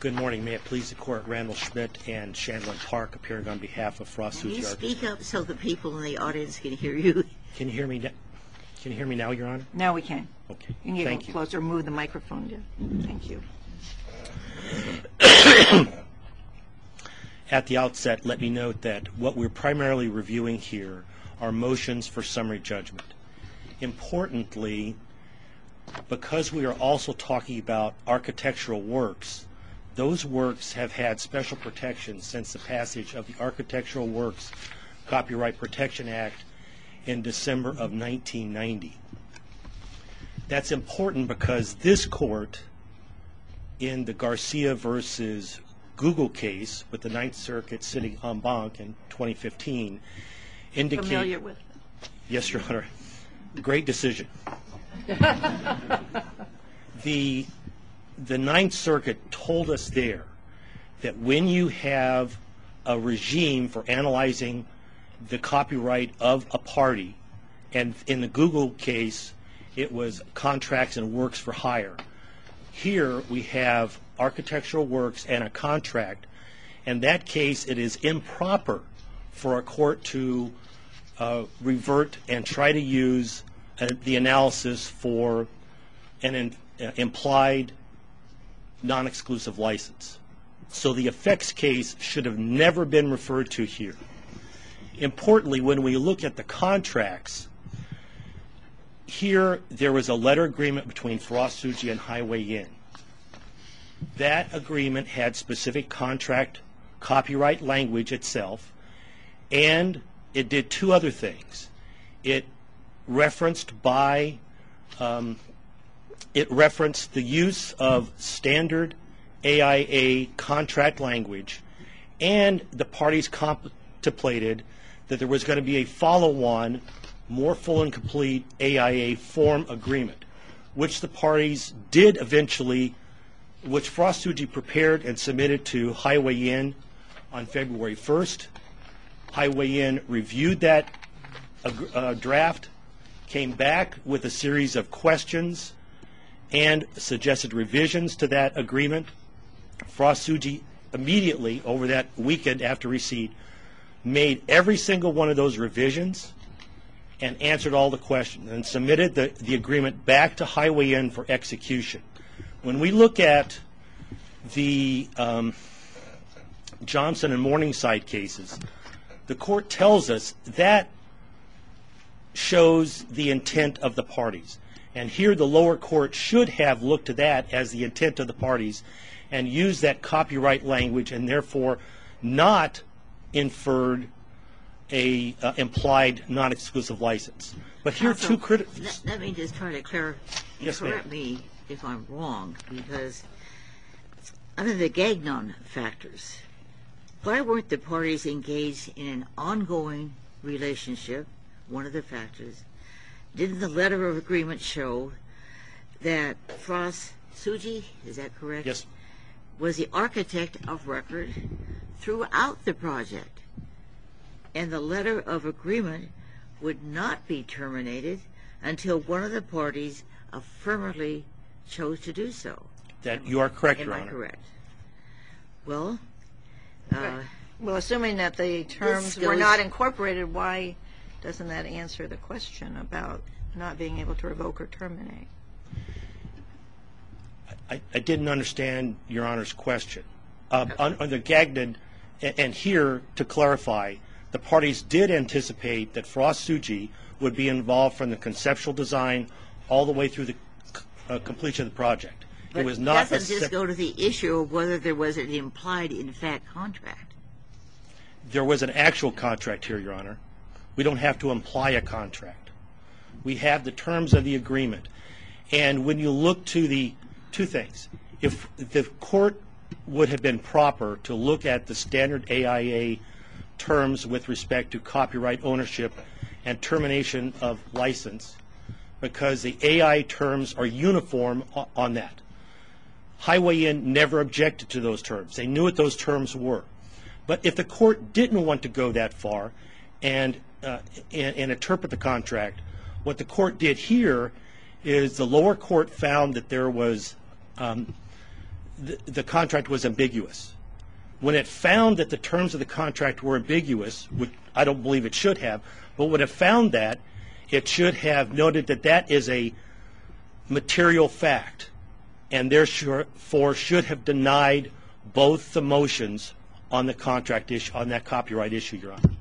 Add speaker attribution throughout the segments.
Speaker 1: Good morning. May it please the Court, Randall Schmidt and Shandlin Park appearing on behalf of Frost Suji.
Speaker 2: Can you speak up so the people in the audience can hear you?
Speaker 1: Can you hear me? Can you hear me now, Your Honor?
Speaker 3: Now we can.
Speaker 1: Okay.
Speaker 3: You need
Speaker 1: Thank
Speaker 3: to
Speaker 1: you.
Speaker 3: go closer, move the microphone down. Thank you.
Speaker 1: At the outset, let me note that what we're primarily reviewing here are motions for summary judgment. Importantly, because we are also talking about architectural works, those works have had special protection since the passage of the Architectural Works Copyright Protection Act in December of 1990. That's important because this court, in the Garcia versus Google case with the Ninth Circuit sitting en banc in 2015, indicated...
Speaker 3: Familiar with?
Speaker 1: Yes, Your Honor. Great decision. The Ninth Circuit told us there that when you have a regime for analyzing the copyright of a party, and in the Google case, it was contracts and works for hire. Here we have architectural works and a contract. In that case, it is improper for a court to revert and try to use the analysis for an implied non-exclusive license. So the effects case should have never been referred to here. Importantly, when we look at the contracts, here there was a letter agreement between Frost Suji and Highway Inn. That agreement had specific contract copyright language itself, and it did two other things. It referenced the use of standard AIA contract language, and the parties contemplated that there was going to be a follow-on, more full and complete AIA form agreement, which the parties did eventually, which Frost Suji prepared and submitted to Highway Inn on February 1st. Highway Inn reviewed that draft, came back with a series of questions and suggested revisions to that agreement. Frost Suji immediately, over that weekend after receipt, made every single one of those revisions and answered all the questions and submitted the agreement back to Highway Inn for execution. When we look at the Johnson and Morningside cases, the court tells us that shows the intent of the parties. And here the lower court should have looked to that as the intent of the parties and used that copyright language and therefore not inferred a implied non-exclusive license. But here two critical...
Speaker 2: Let me just try to clarify.
Speaker 1: Yes, ma'am.
Speaker 2: Correct me if I'm wrong, because under the Gagnon factors, why weren't the parties engaged in an ongoing relationship? One of the factors. Didn't the letter of agreement show that Frost Suji, is that correct?
Speaker 1: Yes.
Speaker 2: Was the architect of record throughout the project, and the letter of agreement would not be terminated until one of the parties affirmatively chose to do so?
Speaker 1: That you are correct, Your Honor.
Speaker 2: Am I correct? Well,
Speaker 3: Well, assuming that the terms were not incorporated, why doesn't that answer the question about not being able to revoke or terminate?
Speaker 1: I didn't understand Your Honor's question. Under Gagnon, and here to clarify, the parties did anticipate that Frost Suji would be involved from the conceptual design all the way through the completion of the project.
Speaker 2: but
Speaker 1: It was not
Speaker 2: doesn't this go to the issue of whether there was an implied, in fact, contract?
Speaker 1: There was an actual contract here, Your Honor. We don't have to imply a contract. We have the terms of the agreement. And when you look to the two things, if the court would have been proper to look at the standard AIA terms with respect to copyright ownership and termination of license, because the AI terms are uniform on that. Highway Inn never objected to those terms. They knew what those terms were. But if the court didn't want to go that far and interpret the contract, what the court did here is the lower court found that there was the contract was ambiguous. When it found that the terms of the contract were ambiguous, which I don't believe it should have, but when it found that, it should have noted that that is a material fact, and therefore should have denied both the motions on the contract issue, on that copyright issue, Your Honor.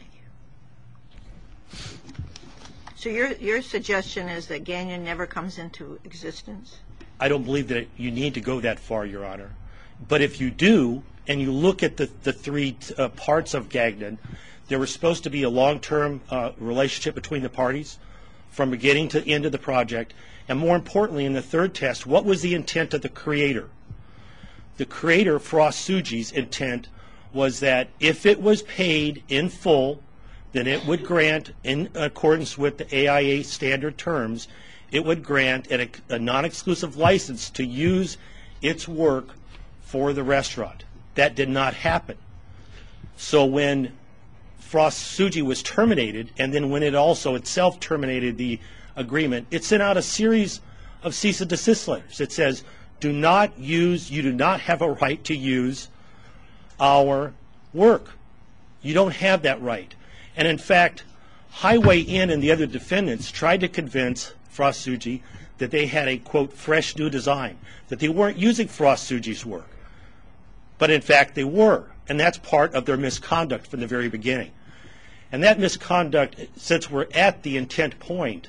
Speaker 3: So your suggestion is that Gagnon never comes into existence?
Speaker 1: I don't believe that you need to go that far, Your Honor. But if you do, and you look at the three parts of Gagnon, there was supposed to be a long-term relationship between the parties from beginning to end of the project. And more importantly, in the third test, what was the intent of the creator? The creator, Frost Tsuji's intent was that if it was paid in full, then it would grant, in accordance with the AIA standard terms, it would grant a non-exclusive license to use its work for the restaurant. That did not happen. So when Frost Tsuji was terminated, and then when it also itself terminated the agreement, it sent out a series of cease and desist letters. It says, you do not have a right to use our work. You don't have that right. And in fact, Highway Inn and the other defendants tried to convince Frost Tsuji that they had a, quote, fresh new design, that they weren't using Frost Tsuji's work. But in fact, they were. And that's part of their misconduct from the very beginning. And that misconduct, since we're at the intent point,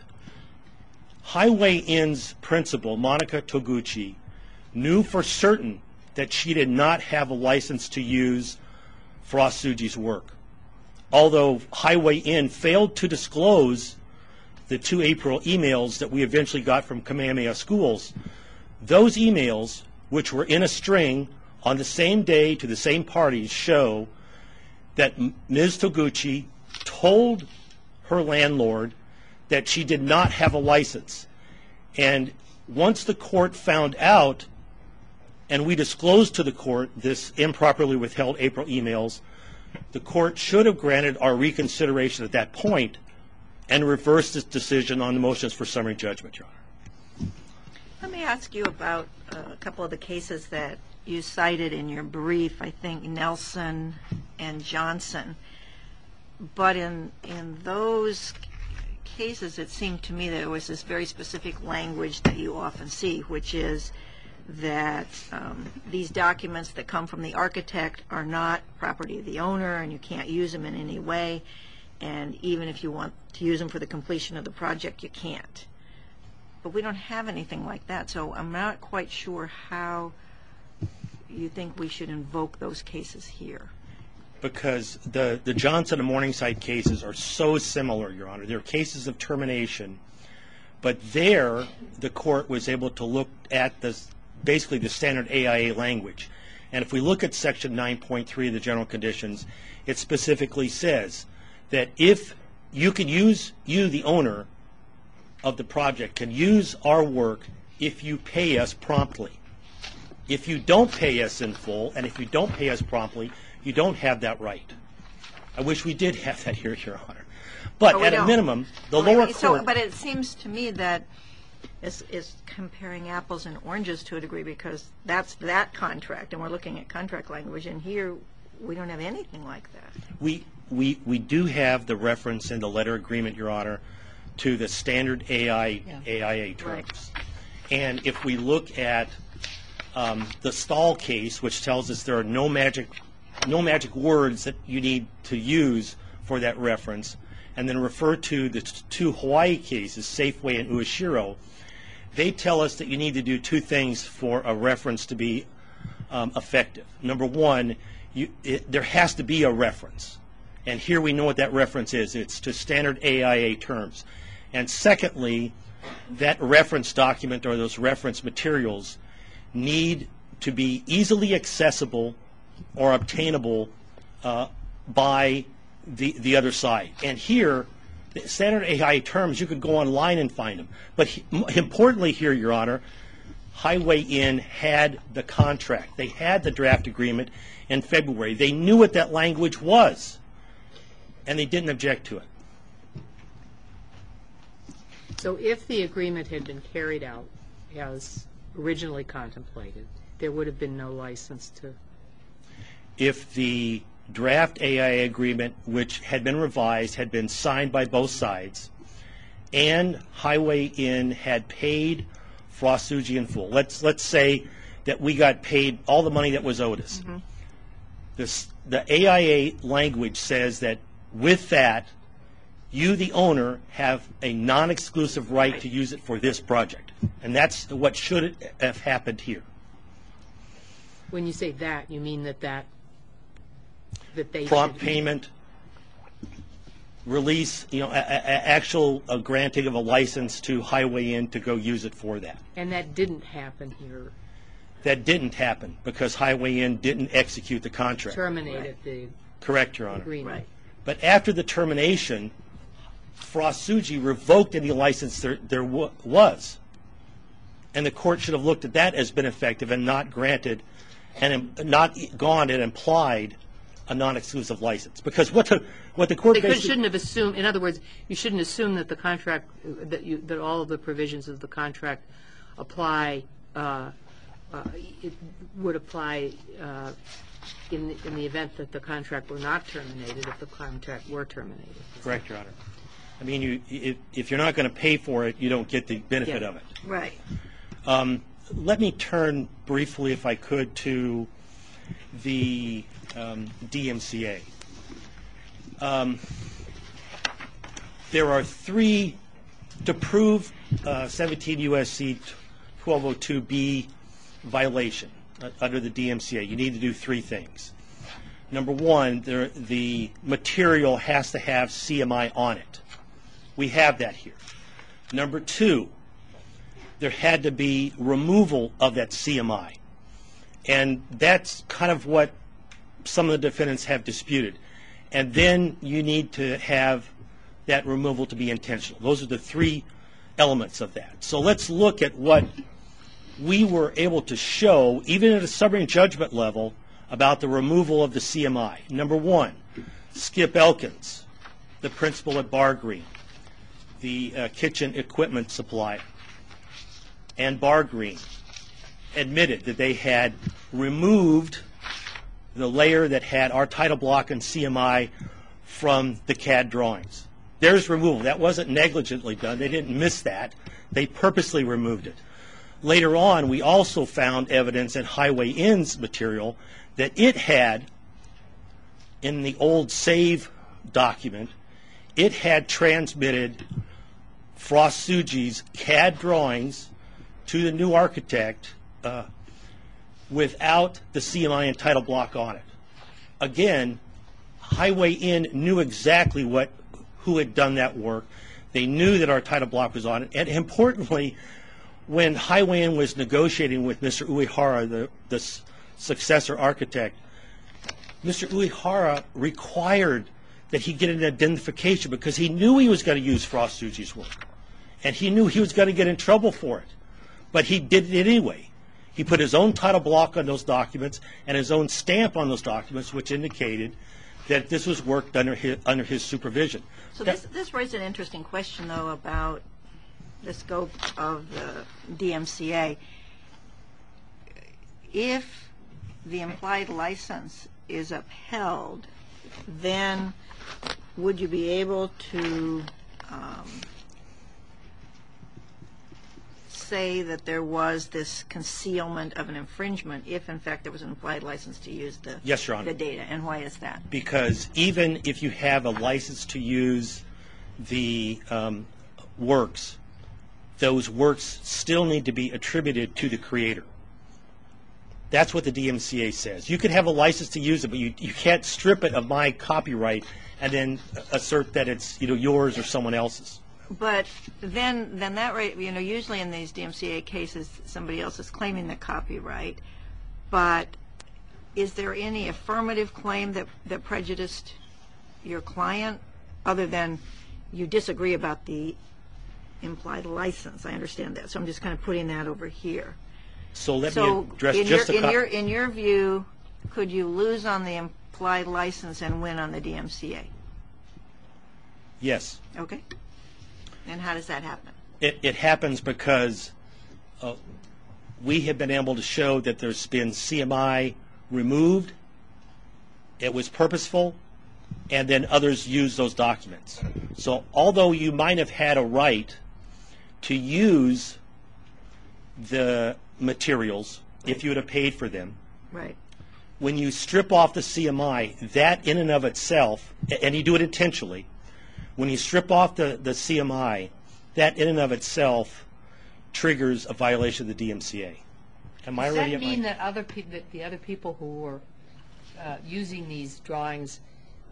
Speaker 1: Highway Inn's principal, Monica Toguchi, knew for certain that she did not have a license to use Frost Tsuji's work. Although Highway Inn failed to disclose the 2 April emails that we eventually got from Kamehameha Schools, those emails, which were in a string on the same day to the same parties, show that Ms. Toguchi told her landlord that she did not have a license. And once the court found out, and we disclosed to the court this improperly withheld April emails, the court should have granted our reconsideration at that point and reversed its decision on the motions for summary judgment, Your Honor.
Speaker 3: Let me ask you about a couple of the cases that you cited in your brief, I think Nelson and Johnson. But in those cases, it seemed to me that there was this very specific language that you often see, which is that these documents that come from the architect are not property of the owner and you can't use them in any way, and even if you want to use them for the completion of the project, you can't. But we don't have anything like that, so I'm not quite sure how you think we should invoke those cases here.
Speaker 1: Because the Johnson and Morningside cases are so similar, Your Honor. They're cases of termination, but there the court was able to look at basically the standard AIA language. And if we look at Section 9.3 of the General Conditions, it specifically says that if you can use, the owner of the project, can use our work if you pay us promptly. If you don't pay us in full, and if you don't pay us promptly, you don't have that right. I wish we did have that here, Your Honor. But at a minimum, the lower court...
Speaker 3: But it seems to me that is comparing apples and oranges to a degree, because that's that contract, and we're looking at contract language, and here we don't have anything like that.
Speaker 1: We do have the reference in the letter agreement, Your Honor, to the standard AIA terms. Right. And if we look at the Stahl case, which tells us there are no magic words that you need to use for that reference, and then refer to the two Hawaii cases, Safeway and Ueshiro, they tell us that you need to do two things for a reference to be effective. Number one, there has to be a reference. And here we know what that reference is. It's to standard AIA terms. And secondly, that reference document or those reference materials need to be easily accessible or obtainable by the other side. And here, the standard AIA terms, you could go online and find them. But importantly here, Your Honor, Highway Inn had the contract. They had the draft agreement in February. They knew what that language was, and they didn't object to it.
Speaker 4: So if the agreement had been carried out as originally contemplated, there would have been no license to?
Speaker 1: If the draft AIA agreement, which had been revised, had been signed by both sides, and Highway Inn had paid Frost Tsuji in full. Let's say that we got paid all the money that was owed us. The AIA language says that with that, you, the owner, have a non-exclusive right to use it for this project. And that's what should have happened here.
Speaker 4: When you say that, you mean that they
Speaker 1: Prompt
Speaker 4: should...
Speaker 1: payment, release, actual granting of a license to Highway Inn to go use it for that.
Speaker 4: And that didn't happen here.
Speaker 1: That didn't happen because Highway Inn didn't execute the contract.
Speaker 4: Terminated the
Speaker 1: Correct, Your Honor.
Speaker 4: agreement.
Speaker 2: Right.
Speaker 1: But after the termination, Frost Tsuji revoked any license there was. And the court should have looked at that as been effective and not granted and not gone and implied a non-exclusive license. Because what the court
Speaker 4: Shouldn't have assumed, in other words, you shouldn't assume that the contract, that all of the provisions of the contract apply, it would apply in the event that the contract were not terminated, if the contract were terminated.
Speaker 1: Correct, Your Honor. I mean, if you're not going to pay for it, you don't get the benefit of it.
Speaker 3: Right.
Speaker 1: Let me turn briefly, if I could, to the DMCA. There are three, to prove 17 U.S.C. 1202B violation under the DMCA, you need to do three things. Number one, the material has to have CMI on it. We have that here. Number two, there had to be removal of that CMI. And that's kind of what some of the defendants have disputed. And then you need to have that removal to be intentional. Those are the three elements of that. So let's look at what we were able to show, even at a summary judgment level, about the removal of the CMI. Number one, Skip Elkins, the principal at Bar Green, the kitchen equipment supplier, and Bar Green admitted that they had removed the layer that had our title block and CMI from the CAD drawings. There's removal. That wasn't negligently done. They didn't miss that. They purposely removed it. Later on, we also found evidence in Highway Inn's material that it had, in the old SAVE document, it had transmitted Frost Tsuji's CAD drawings to the new architect without the CMI and title block on it. Again, Highway Inn knew exactly who had done that work. They knew that our title block was on it. And importantly, when Highway Inn was negotiating with Mr. Uehara, the successor architect, Mr. Uehara required that he get an identification because he knew he was going to use Frost Tsuji's work. And he knew he was going to get in trouble for it. But he did it anyway. He put his own title block on those documents and his own stamp on those documents, which indicated that this was worked under his supervision.
Speaker 3: So this raised an interesting question, though, about the scope of the DMCA. If the implied license is upheld, then would you be able to say that there was this concealment of an infringement if, in fact, there was an implied license to use
Speaker 1: Yes, Your Honor.
Speaker 3: the data? And why is that?
Speaker 1: Because even if you have a license to use the works, those works still need to be attributed to the creator. That's what the DMCA says. You can have a license to use it, but you can't strip it of my copyright and then assert that it's yours or someone else's.
Speaker 3: But then that right, usually in these DMCA cases, somebody else is claiming the copyright. But is there any affirmative claim that prejudiced your client, other than you disagree about the implied license? I understand that, so I'm just kind of putting that over here.
Speaker 1: So let me address
Speaker 3: in your view, could you lose on the implied license and win on the DMCA?
Speaker 1: Yes. we have been able to show that there's been CMI removed, it was purposeful, and then others used those documents. So although you might have had a right to use the materials if you would have paid for them,
Speaker 3: Right.
Speaker 1: when you strip off the CMI, that in and of itself, and you do it intentionally, when you strip off the CMI, that in and of itself triggers a violation of the DMCA. Am I
Speaker 4: Does
Speaker 1: already
Speaker 4: that
Speaker 1: at my...
Speaker 4: mean that that the other people who were using these drawings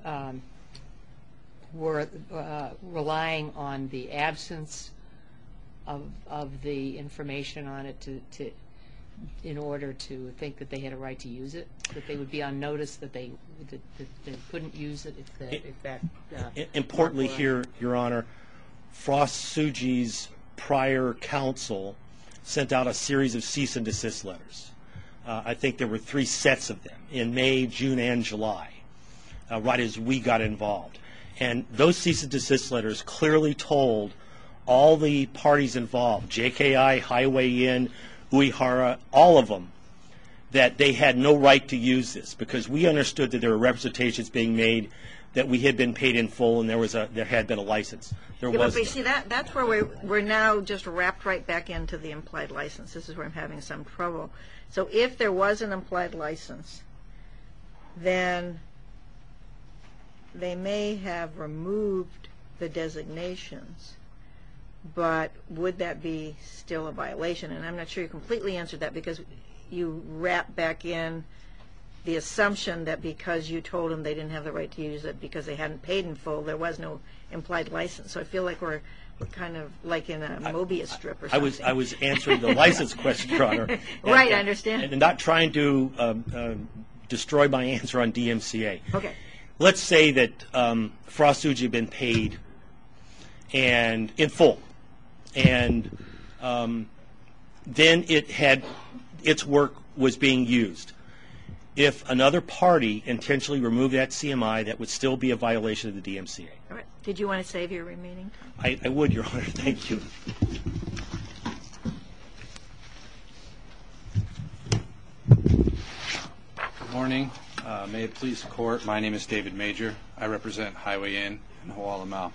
Speaker 4: were relying on the absence of the information on it to in order to think that they had a right to use it, that they would be on notice that they couldn't use it if that
Speaker 1: Importantly
Speaker 4: mark were-
Speaker 1: here, Your Honor, Frost Tsuji's prior counsel sent out a series of cease and desist letters. I think there were 3 sets of them in May, June, and July, right as we got involved. And those cease and desist letters clearly told all the parties involved, JKI, Highway Inn, Uehara, all of them, that they had no right to use this because we understood that there were representations being made that we had been paid in full and there had been a license. There
Speaker 3: Yeah,
Speaker 1: was
Speaker 3: but see, that's where we're now just wrapped right back into the implied license. This is where I'm having some trouble. So if there was an implied license, then they may have removed the designations, but would that be still a violation? And I'm not sure you completely answered that because you wrap back in the assumption that because you told them they didn't have the right to use it because they hadn't paid in full, there was no implied license. So I feel like we're kind of like in a Mobius strip or something.
Speaker 1: I was answering the license question, Your Honor.
Speaker 3: Right, I understand.
Speaker 1: And not trying to destroy my answer on DMCA.
Speaker 3: Okay.
Speaker 1: Let's say that Frost Tsuji had been paid and in full, and then its work was being used. If another party intentionally removed that CMI, that would still be a violation of the DMCA.
Speaker 3: All right. Did you want to save your remaining time?
Speaker 1: I would, Your Honor. Thank you.
Speaker 5: Good morning. May it please the Court, my name is David Major. I represent Highway Inn in Hualamau.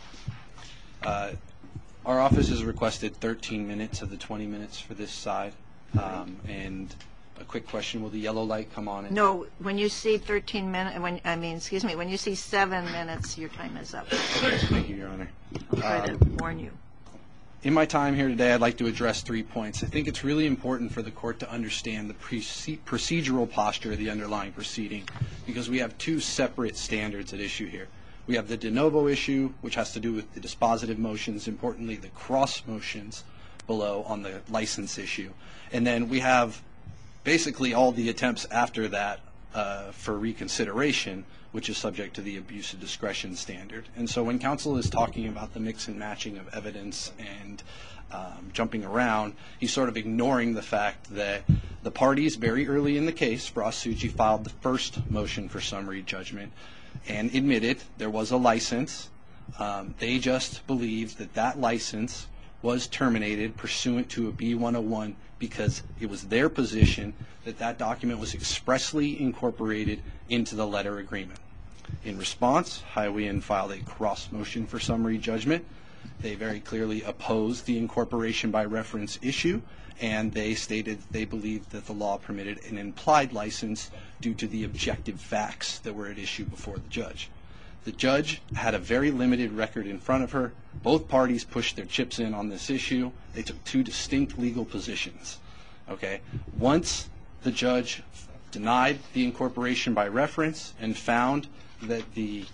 Speaker 5: Our office has requested 13 minutes of the 20 minutes for this side. And a quick question, will the yellow light come on?
Speaker 3: No, when you see 13 minutes, when you see 7 minutes, your time is up.
Speaker 5: Thank you, Your Honor.
Speaker 3: I'll try to warn you.
Speaker 5: In my time here today, I'd like to address 3 points. I think it's really important for the Court to understand the procedural posture of the underlying proceeding because we have 2 separate standards at issue here. We have the de novo issue, which has to do with the dispositive motions, importantly the cross motions below on the license issue. And then we have basically all the attempts after that for reconsideration, which is subject to the abuse of discretion standard. And so when counsel is talking about the mix and matching of evidence and jumping around, he's sort of ignoring the fact that the parties very early in the case, Frost Tsuji filed the first motion for summary judgment and admitted there was a license. They just believed that that license was terminated pursuant to a B-101 because it was their position that that document was expressly incorporated into the letter agreement. In response, Highway Inn filed a cross motion for summary judgment. They very clearly opposed the incorporation by reference issue, and they stated they believed that the law permitted an implied license due to the objective facts that were at issue before the judge. The judge had a very limited record in front of her. Both parties pushed their chips in on this issue. They took 2 distinct legal positions. Okay? Once the judge denied the incorporation by reference and found that the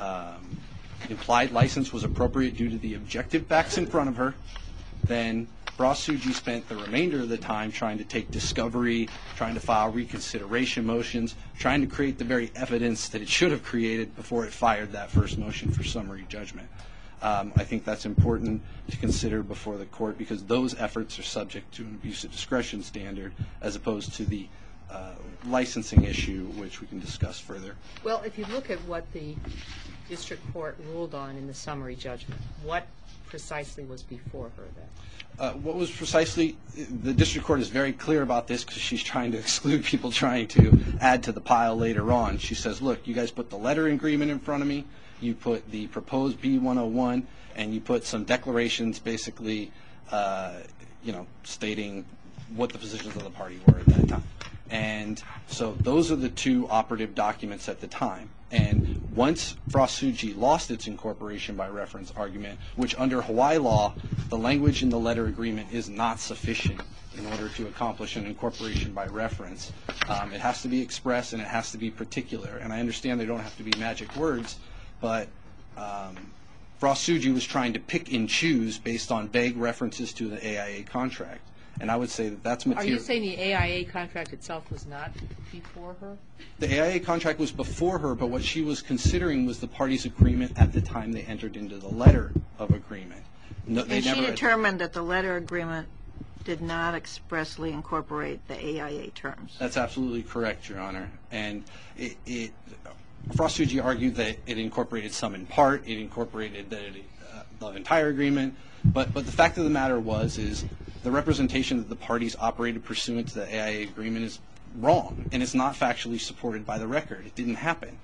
Speaker 5: implied license was appropriate due to the objective facts in front of her, then Frost Tsuji spent the remainder of the time trying to take discovery, trying to file reconsideration motions, trying to create the very evidence that it should have created before it fired that first motion for summary judgment. I think that's important to consider before the court because those efforts are subject to an abuse of discretion standard as opposed to the licensing issue, which we can discuss further.
Speaker 4: Well, if you look at what the district court ruled on in the summary judgment, what precisely was before her then?
Speaker 5: What was precisely, the district court is very clear about this because she's trying to exclude people trying to add to the pile later on. She says, look, you guys put the letter agreement in front of me, you put the proposed B-101, and you put some declarations basically, stating what the positions of the party were at that time. And so those are the two operative documents at the time. And once Frost-Tsuji lost its incorporation by reference argument, which under Hawaii law, the language in the letter agreement is not sufficient in order to accomplish an incorporation by reference. It has to be express and it has to be particular. And I understand they don't have to be magic words, but Frost-Tsuji was trying to pick and choose based on vague references to the AIA contract. And I would say that that's material.
Speaker 4: Are you saying the AIA contract itself was not before her?
Speaker 5: The AIA contract was before her, but what she was considering was the parties' agreement at the time they entered into the letter of agreement. No,
Speaker 3: and she determined that the letter agreement did not expressly incorporate the AIA terms.
Speaker 5: That's absolutely correct, Your Honor. And Frost-Tsuji argued that it incorporated some in part, it incorporated the entire agreement, but the fact of the matter is the representation that the parties operated pursuant to the AIA agreement is wrong, and it's not factually supported by the record. It didn't happen.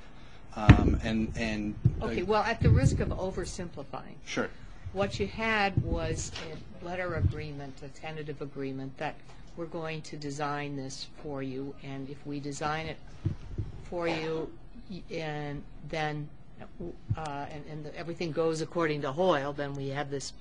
Speaker 4: Okay, well, at the risk of oversimplifying,
Speaker 5: sure.
Speaker 4: What you had was a letter agreement, a tentative agreement that we're going to design this for you, and if we design it for you, and then everything goes according to Hoyle, then we have this.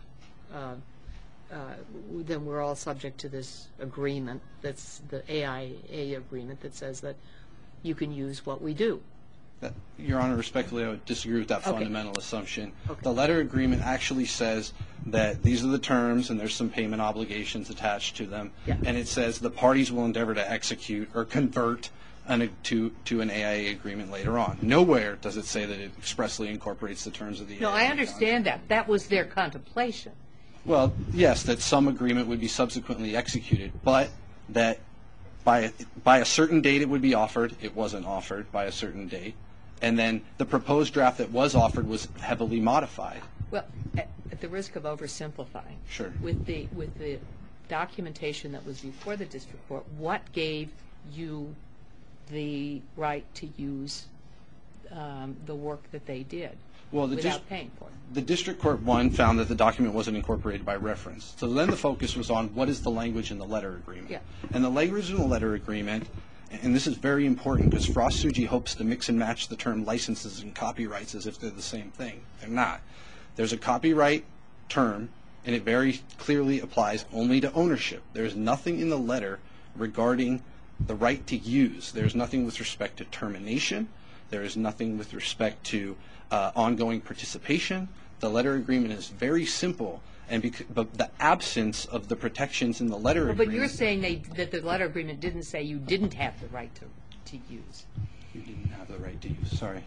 Speaker 4: Then we're all subject to this agreement. That's the AIA agreement that says that you can use what we do.
Speaker 5: Your Honor, respectfully, I would disagree with that fundamental assumption.
Speaker 4: Okay.
Speaker 5: The letter agreement actually says that these are the terms and there's some payment obligations attached to them, and it says the parties will endeavor to execute or convert to an AIA agreement later on. Nowhere does it say that it expressly incorporates the terms of the AIA.
Speaker 4: No, I understand that. That was their contemplation.
Speaker 5: Well, yes, that some agreement would be subsequently executed, but that by a certain date it would be offered. It wasn't offered by a certain date. And then the proposed draft that was offered was heavily modified.
Speaker 4: Well, at the risk of oversimplifying,
Speaker 5: sure.
Speaker 4: With the documentation that was before the district court, what gave you the right to use the work that they did without paying for it?
Speaker 5: The district court, found that the document wasn't incorporated by reference. So then the focus was on what is the language in the letter agreement.
Speaker 4: Yeah.
Speaker 5: And the language in the letter agreement, and this is very important because Frost-Tsuji hopes to mix and match the term licenses and copyrights as if they're the same thing. They're not. There's a copyright term, and it very clearly applies only to ownership. There's nothing in the letter regarding the right to use. There's nothing with respect to termination. There is nothing with respect to ongoing participation. The letter agreement is very simple, but the absence of the protections in the letter agreement.
Speaker 4: But you're saying that the letter agreement didn't say you didn't have the right to use.
Speaker 5: You didn't have the right to use. Sorry.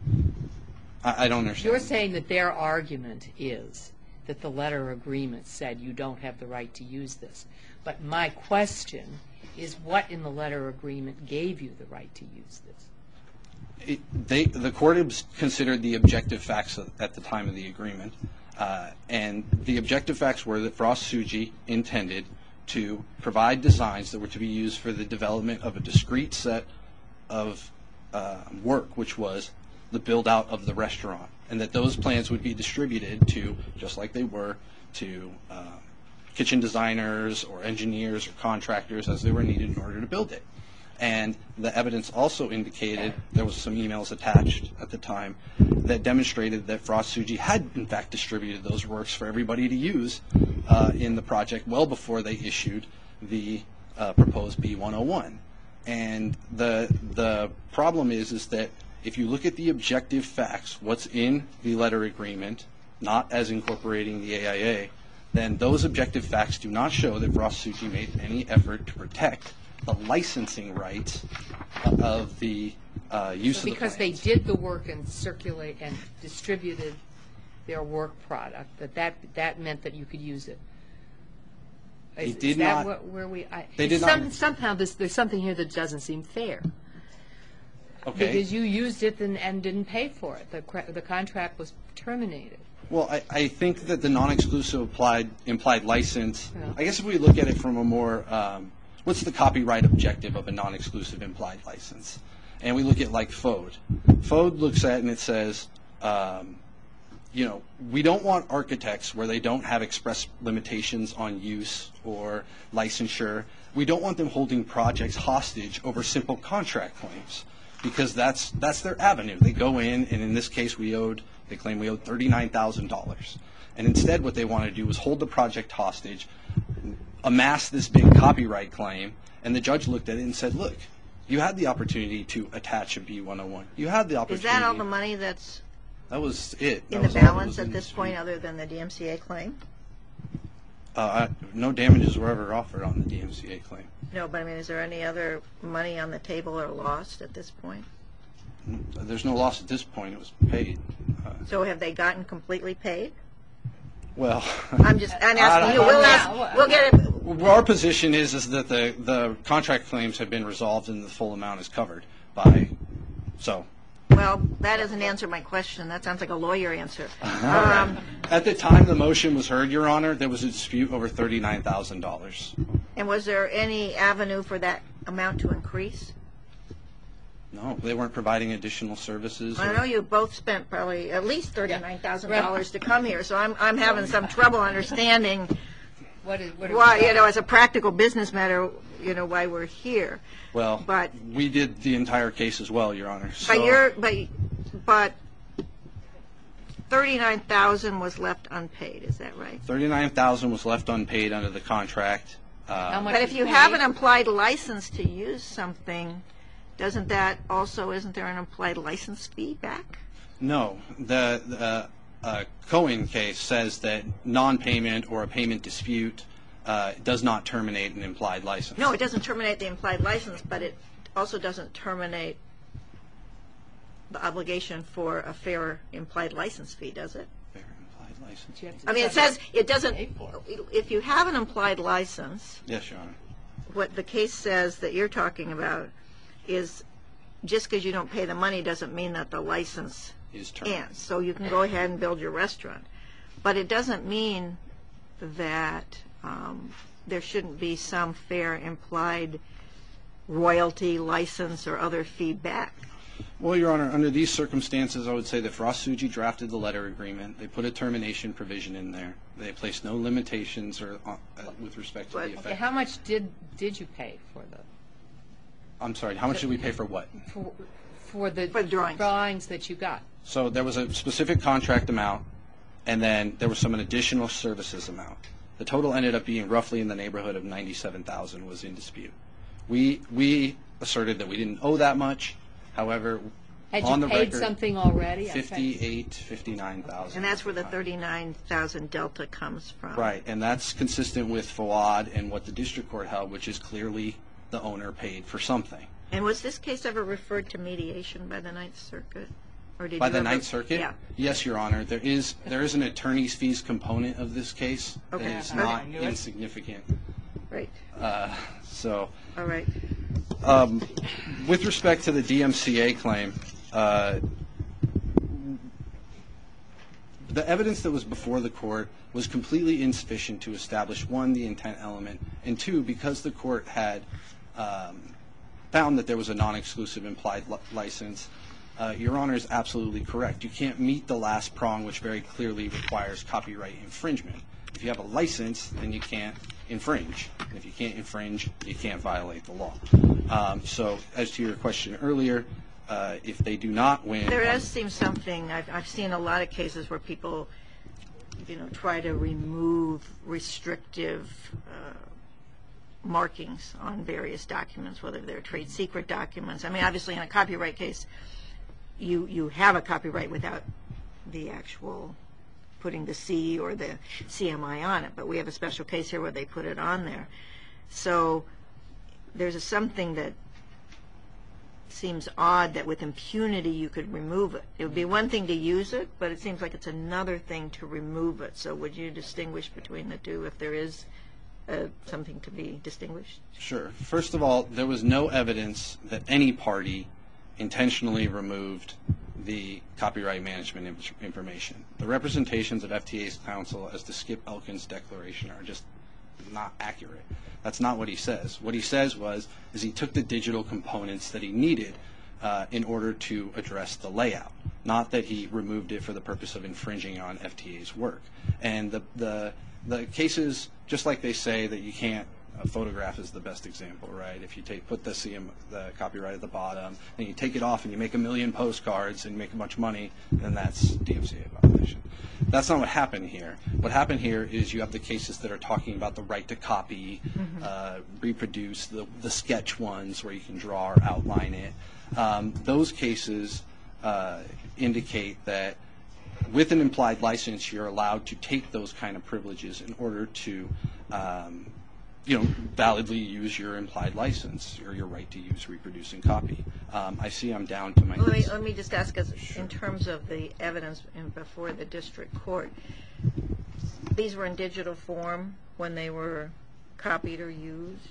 Speaker 5: I don't understand.
Speaker 4: You're saying that their argument is that the letter agreement said you don't have the right to use this. But my question is, what in the letter agreement gave you the right to use this?
Speaker 5: The court considered the objective facts at the time of the agreement, and the objective facts were that Frost-Tsuji intended to provide designs that were to be used for the development of a discrete set of work, which was the build-out of the restaurant, and that those plans would be distributed to, just like they were, to kitchen designers or engineers or contractors as they were needed in order to build it. And the evidence also indicated, there was some emails attached at the time, that demonstrated that Frost-Tsuji had in fact distributed those works for everybody to use in the project well before they issued the proposed B-101. And the problem is that if you look at the objective facts, what's in the letter agreement, not as incorporating the AIA, then those objective facts do not show that Frost-Tsuji made any effort to protect the licensing rights of the use of the
Speaker 4: because
Speaker 5: plans.
Speaker 4: They did the work and circulate and distributed their work product, that meant that you could use it.
Speaker 5: They did not. They did not.
Speaker 4: Somehow there's something here that doesn't seem fair.
Speaker 5: Okay.
Speaker 4: Because you used it and didn't pay for it. The contract was terminated.
Speaker 5: Well, I think that the non-exclusive implied license, I guess if we look at it from a more, what's the copyright objective of a non-exclusive implied license? And we look at like FODE. FODE looks at and it says, we don't want architects where they don't have express limitations on use or licensure. We don't want them holding projects hostage over simple contract claims, because that's their avenue. They go in, and in this case they claim we owed $39,000. And instead what they want to do is hold the project hostage, amass this big copyright claim, and the judge looked at it and said, look, you had the opportunity to attach a B-101. You had the opportunity.
Speaker 3: Is that all the money that's
Speaker 5: That was it.
Speaker 3: in the balance at this point, other than the DMCA claim?
Speaker 5: No damages were ever offered on the DMCA claim.
Speaker 3: No, but I mean, is there any other money on the table or lost at this point?
Speaker 5: There's no loss at this point. It was paid.
Speaker 3: So have they gotten completely paid?
Speaker 5: Well,
Speaker 3: I'm asking you. We'll get it.
Speaker 5: Our position is that the contract claims have been resolved and the full amount is covered by, so.
Speaker 3: Well, that doesn't answer my question. That sounds like a lawyer answer.
Speaker 5: At the time the motion was heard, Your Honor, there was a dispute over $39,000.
Speaker 3: And was there any avenue for that amount to increase?
Speaker 5: No, they weren't providing additional services.
Speaker 3: I know you both spent probably at least $39,000 to come here, so I'm having some trouble understanding why, as a practical business matter, why we're here.
Speaker 5: Well,
Speaker 3: but
Speaker 5: we did the entire case as well, Your Honor. So.
Speaker 3: But $39,000 was left unpaid. Is that right?
Speaker 5: $39,000 was left unpaid under the contract.
Speaker 3: But if you have an implied license to use something, isn't there an implied license fee back?
Speaker 5: No. The Cohen case says that non-payment or a payment dispute does not terminate an implied license.
Speaker 3: No, it doesn't terminate the implied license, but it also doesn't terminate the obligation for a fair implied license fee, does it?
Speaker 5: Fair implied license.
Speaker 3: I mean, it says it doesn't. If you have an implied license,
Speaker 5: yes, Your Honor.
Speaker 3: What the case says that you're talking about is just because you don't pay the money doesn't mean that the license ends. So you can go ahead and build your restaurant. But it doesn't mean that there shouldn't be some fair implied royalty, license, or other fee back.
Speaker 5: Well, Your Honor, under these circumstances, I would say that Frost Tsuji drafted the letter agreement. They put a termination provision in there. They placed no limitations with respect to the effect.
Speaker 4: Okay, how much did you pay for the?
Speaker 5: I'm sorry, how much did we pay for what?
Speaker 4: For the drawings that you got.
Speaker 5: So there was a specific contract amount, and then there was some additional services amount. The total ended up being roughly in the neighborhood of $97,000 was in dispute. We asserted that we didn't owe that much. However, on the record,
Speaker 4: had you paid something already?
Speaker 5: $59,000.
Speaker 3: And that's where the $39,000 delta comes from.
Speaker 5: Right, and that's consistent with Fawad and what the district court held, which is clearly the owner paid for something.
Speaker 3: And was this case ever referred to mediation by the Ninth Circuit? Or did
Speaker 5: by
Speaker 3: you
Speaker 5: the
Speaker 3: ever?
Speaker 5: Ninth Circuit?
Speaker 3: Yeah.
Speaker 5: Yes, Your Honor. There is an attorney's fees component of this case
Speaker 3: Okay.
Speaker 5: that is not insignificant.
Speaker 3: Right.
Speaker 5: So.
Speaker 3: All right.
Speaker 5: With respect to the DMCA claim, the evidence that was before the court was completely insufficient to establish, one, the intent element, and two, because the court had found that there was a non-exclusive implied license, Your Honor is absolutely correct. You can't meet the last prong, which very clearly requires copyright infringement. If you have a license, then you can't infringe. And if you can't infringe, you can't violate the law. So as to your question earlier, if they do not win...
Speaker 3: There does seem something, I've seen a lot of cases where people, try to remove restrictive markings on various documents, whether they're trade secret documents. I mean, obviously in a copyright case, you have a copyright without the actual putting the C or the CMI on it, but we have a special case here where they put it on there. So there's something that seems odd that with impunity you could remove it. It would be one thing to use it, but it seems like it's another thing to remove it. So would you distinguish between the two if there is something to be distinguished?
Speaker 5: Sure. First of all, there was no evidence that any party intentionally removed the copyright management information. The representations of FTA's counsel as to Skip Elkins' declaration are just not accurate. That's not what he says. What he says is he took the digital components that he needed in order to address the layout, not that he removed it for the purpose of infringing on FTA's work. And the cases, just like they say that you can't, a photograph is the best example, right? If you put the copyright at the bottom, and you take it off and you make 1 million postcards and make a bunch of money, then that's DMCA violation. That's not what happened here. What happened here is you have the cases that are talking about the right to copy, reproduce, the sketch ones where you can draw or outline it. Those cases indicate that with an implied license, you're allowed to take those kind of privileges in order to validly use your implied license or your right to use, reproduce, and copy. I see I'm down to my knees.
Speaker 3: Let me just ask us, in terms of the evidence before the district court, these were in digital form when they were copied or used?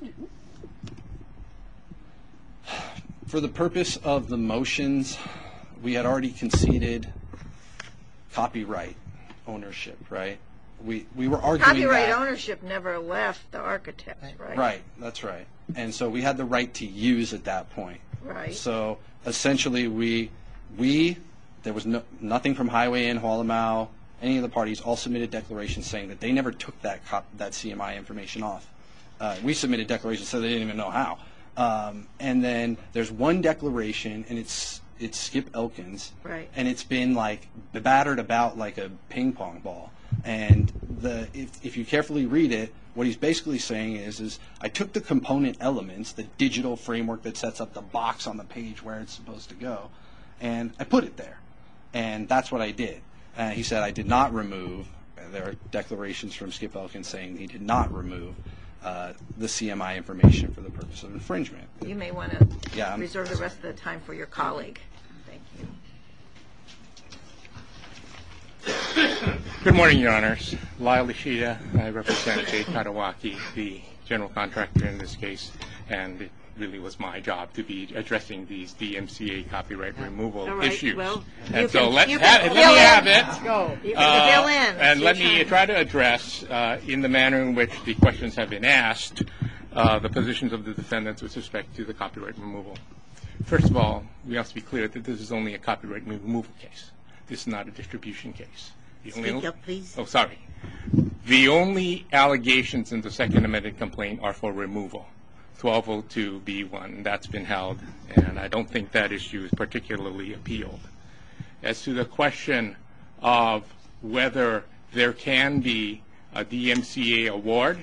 Speaker 5: For the purpose of the motions, we had already conceded copyright ownership, right? We were arguing
Speaker 3: Copyright
Speaker 5: that.
Speaker 3: ownership never left the architects, right?
Speaker 5: Right, that's right. And so we had the right to use at that point.
Speaker 3: Right.
Speaker 5: So essentially there was nothing from Highway Inn, Hualamau, any of the parties all submitted declarations saying that they never took that CMI information off. We submitted declarations so they didn't even know how. And then there's one declaration, and it's Skip Elkins,
Speaker 3: right,
Speaker 5: and it's been like battered about like a ping pong ball. And if you carefully read it, what he's basically saying is I took the component elements, the digital framework that sets up the box on the page where it's supposed to go, and I put it there. And that's what I did. He said I did not remove. There are declarations from Skip Elkins saying he did not remove the CMI information for the purpose of infringement.
Speaker 3: You may want to reserve the rest of the time for your colleague. Thank you.
Speaker 6: Good morning, Your Honors. Lyle Ishida. I represent Jay Katawaki, the general contractor in this case, and it really was my job to be addressing these DMCA copyright removal issues.
Speaker 3: Well,
Speaker 6: and so let me
Speaker 3: fill
Speaker 6: have
Speaker 3: in.
Speaker 6: it.
Speaker 3: Let's go. You can fill in.
Speaker 6: And let me try to address, in the manner in which the questions have been asked, the positions of the defendants with respect to the copyright removal. First of all, we have to be clear that this is only a copyright removal case. This is not a distribution case.
Speaker 2: Speak up, please.
Speaker 6: Oh, sorry. The only allegations in the Second Amended complaint are for removal, 1202B1, and that's been held, and I don't think that issue is particularly appealed. As to the question of whether there can be a DMCA award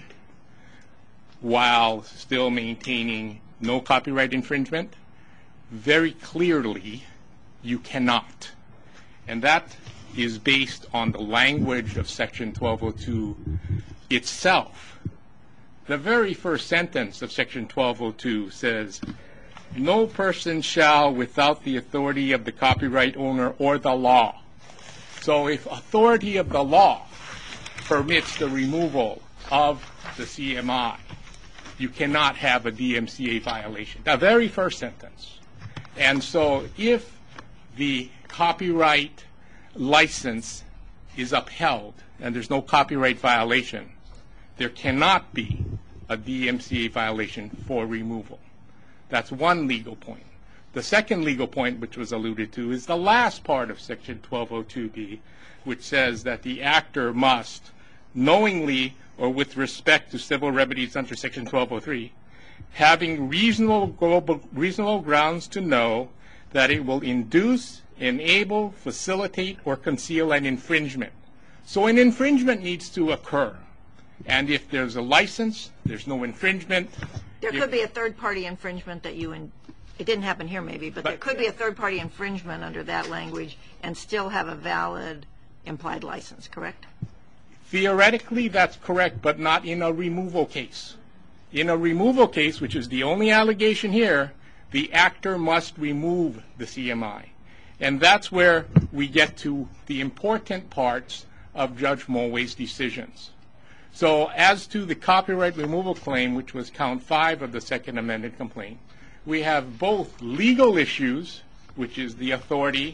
Speaker 6: while still maintaining no copyright infringement, very clearly you cannot. And that is based on the language of Section 1202 itself. The very first sentence of Section 1202 says, "No person shall, without the authority of the copyright owner or the law." So if authority of the law permits the removal of the CMI, you cannot have a DMCA violation. The very first sentence. And so if the copyright license is upheld and there's no copyright violation, there cannot be a DMCA violation for removal. That's one legal point. The second legal point, which was alluded to, is the last part of Section 1202B, which says that the actor must knowingly or with respect to civil remedies under Section 1203, having reasonable grounds to know that it will induce, enable, facilitate, or conceal an infringement. So an infringement needs to occur. And if there's a license, there's no infringement.
Speaker 3: There could be a third-party infringement that it didn't happen here maybe, but there could be a third-party infringement under that language and still have a valid implied license, correct?
Speaker 6: Theoretically, that's correct, but not in a removal case. In a removal case, which is the only allegation here, the actor must remove the CMI. And that's where we get to the important parts of Judge Mulway's decisions. So as to the copyright removal claim, which was count 5 of the Second Amended complaint, we have both legal issues, which is the authority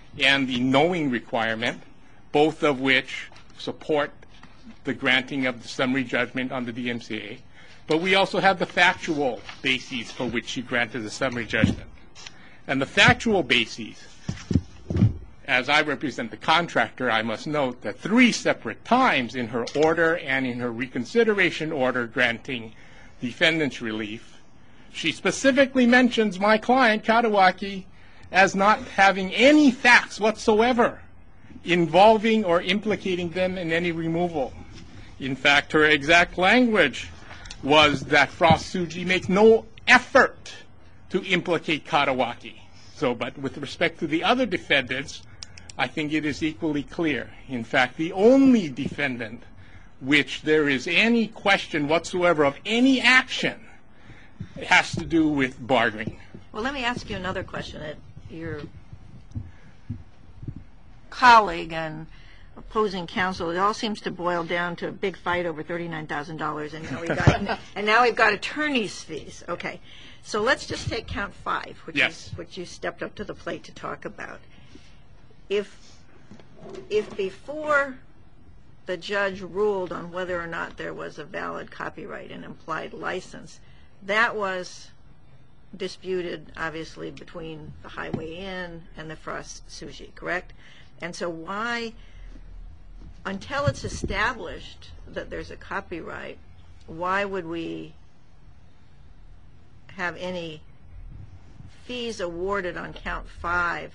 Speaker 6: and the knowing requirement, both of which support the granting of the summary judgment on the DMCA. But we also have the factual bases for which she granted the summary judgment. And the factual bases, as I represent the contractor, I must note that 3 separate times in her order and in her reconsideration order granting defendant's relief, she specifically mentions my client, Katawaki, as not having any facts whatsoever involving or implicating them in any removal. In fact, her exact language was that Frost Tsuji makes no effort to implicate Katawaki. So, but with respect to the other defendants, I think it is equally clear. In fact, the only defendant which there is any question whatsoever of any action has to do with bargaining.
Speaker 3: Well, let me ask you another question. Your colleague and opposing counsel, it all seems to boil down to a big fight over $39,000, and now we've got attorney's fees. Okay, so let's just take count 5, which
Speaker 6: Yes.
Speaker 3: is what you stepped up to the plate to talk about. If before the judge ruled on whether or not there was a valid copyright and implied license, that was disputed, obviously, between the Highway Inn and the Frost Tsuji, correct? And so why, until it's established that there's a copyright, why would we have any fees awarded on count 5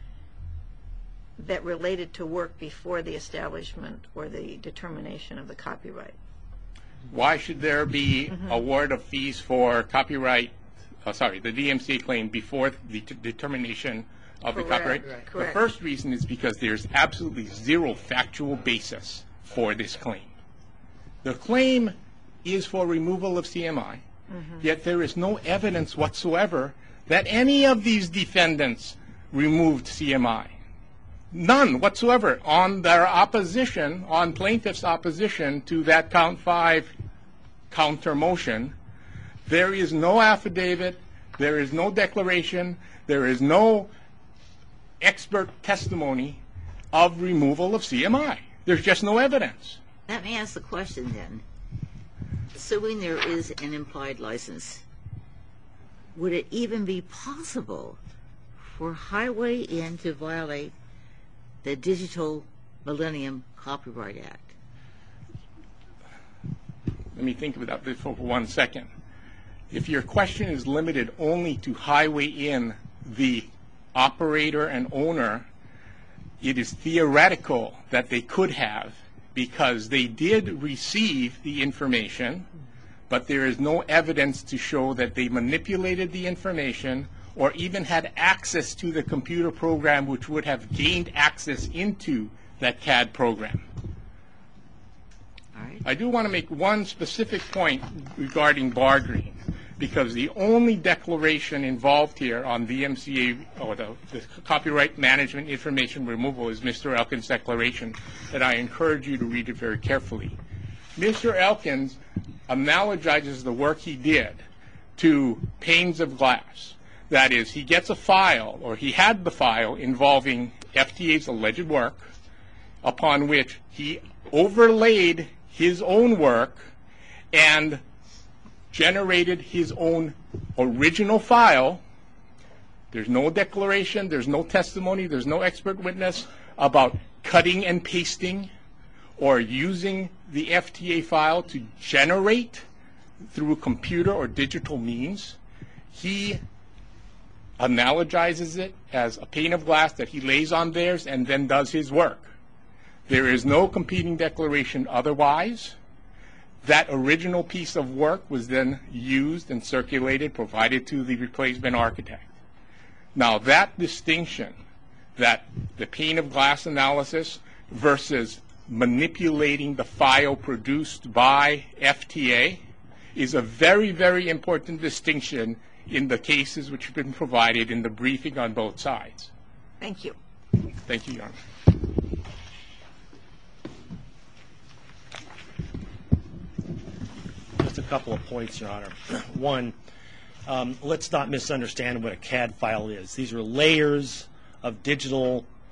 Speaker 3: that related to work before the establishment or the determination of the copyright?
Speaker 6: Why should there be award of fees for copyright, the DMCA claim before the determination of the copyright?
Speaker 3: Correct.
Speaker 6: The first reason is because there's absolutely zero factual basis for this claim. The claim is for removal of CMI, yet there is no evidence whatsoever that any of these defendants removed CMI. None whatsoever on their opposition, on plaintiff's opposition to that count 5 counter motion. There is no affidavit, there is no declaration, there is no expert testimony of removal of CMI. There's just no evidence.
Speaker 2: Let me ask the question then. Assuming there is an implied license, would it even be possible for Highway Inn to violate the Digital Millennium Copyright Act?
Speaker 6: Let me think about this for 1 second. If your question is limited only to Highway Inn, the operator and owner, it is theoretical that they could have, because they did receive the information, but there is no evidence to show that they manipulated the information or even had access to the computer program which would have gained access into that CAD program.
Speaker 2: All right.
Speaker 6: I do want to make one specific point regarding bargaining, because the only declaration involved here on DMCA, or the Copyright Management Information Removal, is Mr. Elkins' declaration, and I encourage you to read it very carefully. Mr. Elkins analogizes the work he did to panes of glass. That is, he gets a file, or he had the file involving FTA's alleged work, upon which he overlaid his own work and generated his own original file. There's no declaration, there's no testimony, there's no expert witness about cutting and pasting or using the FTA file to generate through computer or digital means. He analogizes it as a pane of glass that he lays on theirs and then does his work. There is no competing declaration otherwise. That original piece of work was then used and circulated, provided to the replacement architect. Now that distinction, that the pane of glass analysis versus manipulating the file produced by FTA, is a very, very important distinction in the cases which have been provided in the briefing on both sides.
Speaker 3: Thank you.
Speaker 6: Thank you, Your Honor.
Speaker 1: Just a couple of points, Your Honor. One, let's not misunderstand what a CAD file is. These are layers of digital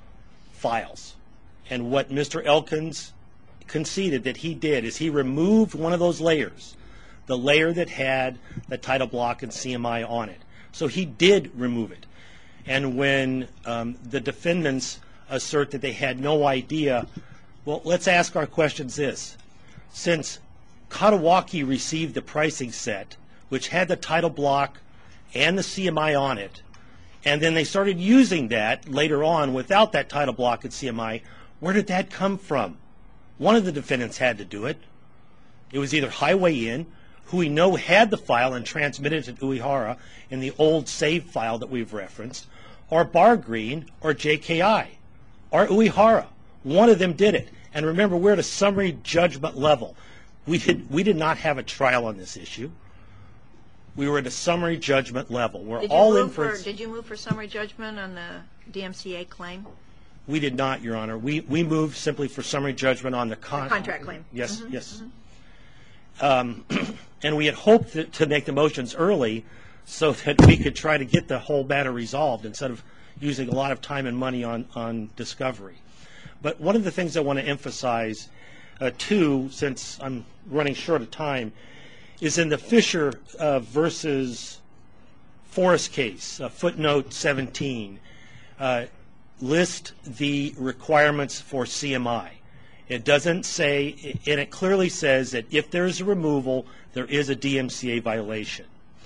Speaker 1: files. And what Mr. Elkins conceded that he did is he removed one of those layers, the layer that had the title block and CMI on it. So he did remove it. And when the defendants assert that they had no idea, well, let's ask our questions this. Since Katawaki received the pricing set, which had the title block and the CMI on it, and then they started using that later on without that title block and CMI, where did that come from? One of the defendants had to do it. It was either Highway Inn, who we know had the file and transmitted it to Uehara in the old save file that we've referenced, or Bar Green, or JKI, or Uehara. One of them did it. And remember, we're at a summary judgment level. We did not have a trial on this issue. We were at a summary judgment level.
Speaker 3: Did you move for summary judgment on the DMCA claim?
Speaker 1: We did not, Your Honor. We moved simply for summary judgment on the
Speaker 3: contract claim.
Speaker 1: Yes, yes. And we had hoped to make the motions early so that we could try to get the whole matter resolved instead of using a lot of time and money on discovery. But one of the things I want to emphasize, too, since I'm running short of time, is in the Fisher versus Forrest case, footnote 17, list the requirements for CMI. It doesn't say, and it clearly says that if there is a removal, there is a DMCA violation.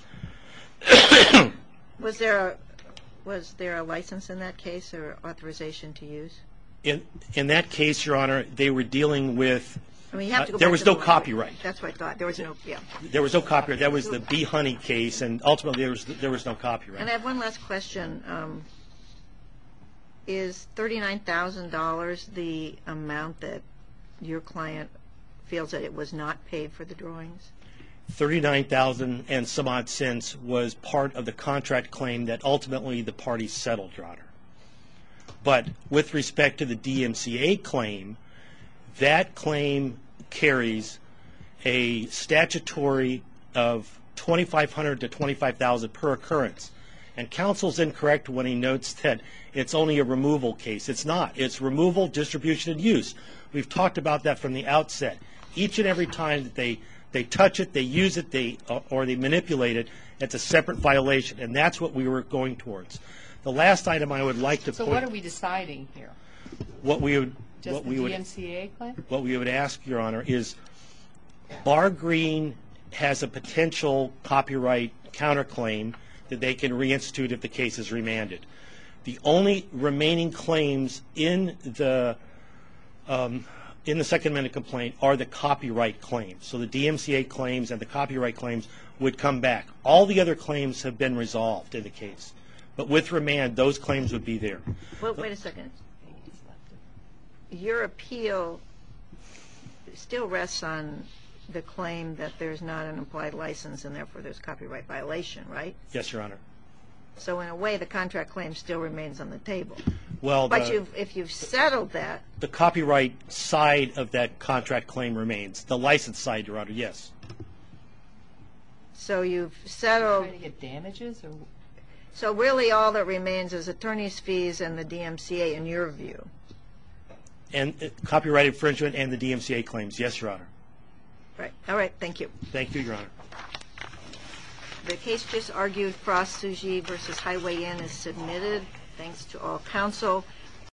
Speaker 3: Was there a license in that case or authorization to use?
Speaker 1: In that case, Your Honor, they were dealing with.
Speaker 3: I mean, you have to go
Speaker 1: there
Speaker 3: back
Speaker 1: was
Speaker 3: to
Speaker 1: no
Speaker 3: the
Speaker 1: copyright.
Speaker 3: That's what I thought. There was no, yeah.
Speaker 1: There was no copyright. That was the Bee Honey case, and ultimately there was no copyright.
Speaker 3: And I have one last question. Is $39,000 the amount that your client feels that it was not paid for the drawings?
Speaker 1: $39,000 and some odd cents was part of the contract claim that ultimately the parties settled, Your Honor. But with respect to the DMCA claim, that claim carries a statutory of $2,500 to $25,000 per occurrence. And counsel's incorrect when he notes that it's only a removal case. It's not. It's removal, distribution, and use. We've talked about that from the outset. Each and every time that they touch it, they use it, or they manipulate it, it's a separate violation, and that's what we were going towards. The last item I would like to
Speaker 4: So what are we deciding here?
Speaker 1: What we would
Speaker 4: Just the DMCA claim?
Speaker 1: What we would ask, Your Honor, is Bar Green has a potential copyright counterclaim that they can reinstitute if the case is remanded. The only remaining claims in the Second Amendment complaint are the copyright claims. So the DMCA claims and the copyright claims would come back. All the other claims have been resolved in the case. But with remand, those claims would be there.
Speaker 3: Well, wait a second. Your appeal still rests on the claim that there's not an implied license and therefore there's copyright violation, right?
Speaker 1: Yes, Your Honor.
Speaker 3: So in a way, the contract claim still remains on the table.
Speaker 1: Well,
Speaker 3: but if you've settled that,
Speaker 1: the copyright side of that contract claim remains. The license side, Your Honor, yes.
Speaker 3: So you've settled.
Speaker 4: Trying to get damages, or?
Speaker 3: So really, all that remains is attorney's fees and the DMCA, in your view.
Speaker 1: And copyright infringement and the DMCA claims, yes, Your Honor.
Speaker 3: Right. All right. Thank you.
Speaker 1: Thank you, Your Honor.
Speaker 3: The case just argued, Frost Suji versus Highway Inn, is submitted. Thanks to all counsel.